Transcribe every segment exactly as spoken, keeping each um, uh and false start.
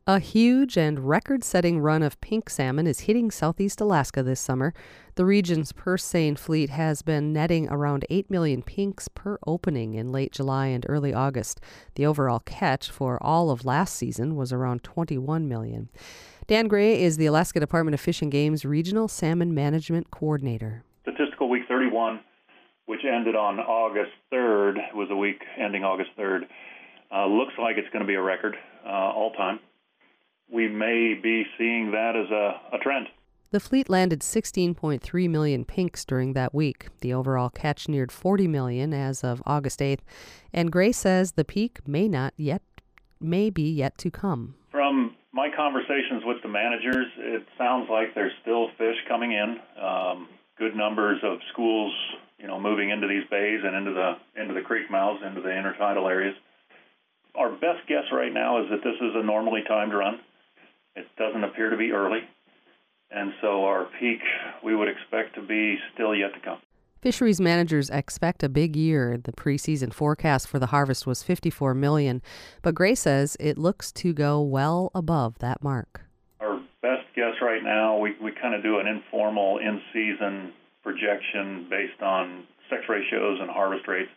A huge and record-setting run of pink salmon is hitting southeast Alaska this summer. The region's purse seine fleet has been netting around eight million pinks per opening in late July and early August. The overall catch for all of last season was around twenty-one million. Dan Gray is the Alaska Department of Fish and Game's Regional Salmon Management Coordinator. Statistical week thirty-one, which ended on August third, was a week ending August third, uh, looks like it's going to be a record uh, all time. We may be seeing that as a, a trend. The fleet landed sixteen point three million pinks during that week. The overall catch neared forty million as of August eighth, and Gray says the peak may not yet, may be yet to come. From my conversations with the managers, it sounds like there's still fish coming in. Um, good numbers of schools, you know, moving into these bays and into the into the creek mouths, into the intertidal areas. Our best guess right now is that this is a normally timed run. It doesn't appear to be early, and so our peak we would expect to be still yet to come. Fisheries managers expect a big year. The preseason forecast for the harvest was fifty-four million, but Gray says it looks to go well above that mark. Our best guess right now, we, we kind of do an informal in-season projection based on sex ratios and harvest rates.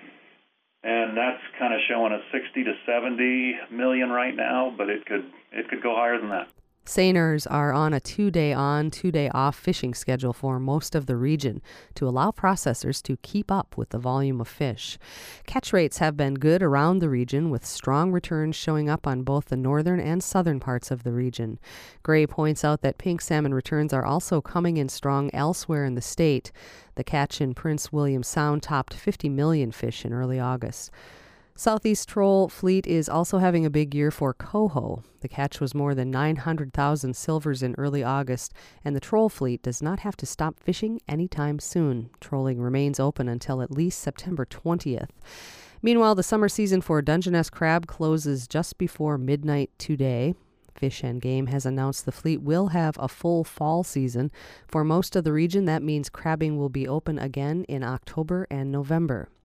And that's kind of showing us sixty to seventy million right now, but it could it could go higher than that. Seiners are on a two-day on, two-day off fishing schedule for most of the region to allow processors to keep up with the volume of fish. Catch rates have been good around the region, with strong returns showing up on both the northern and southern parts of the region. Gray points out that pink salmon returns are also coming in strong elsewhere in the state. The catch in Prince William Sound topped fifty million fish in early August. Southeast Troll Fleet is also having a big year for coho. The catch was more than nine hundred thousand silvers in early August, and the Troll Fleet does not have to stop fishing anytime soon. Trolling remains open until at least September twentieth. Meanwhile, the summer season for Dungeness crab closes just before midnight today. Fish and Game has announced the fleet will have a full fall season. For most of the region, that means crabbing will be open again in October and November.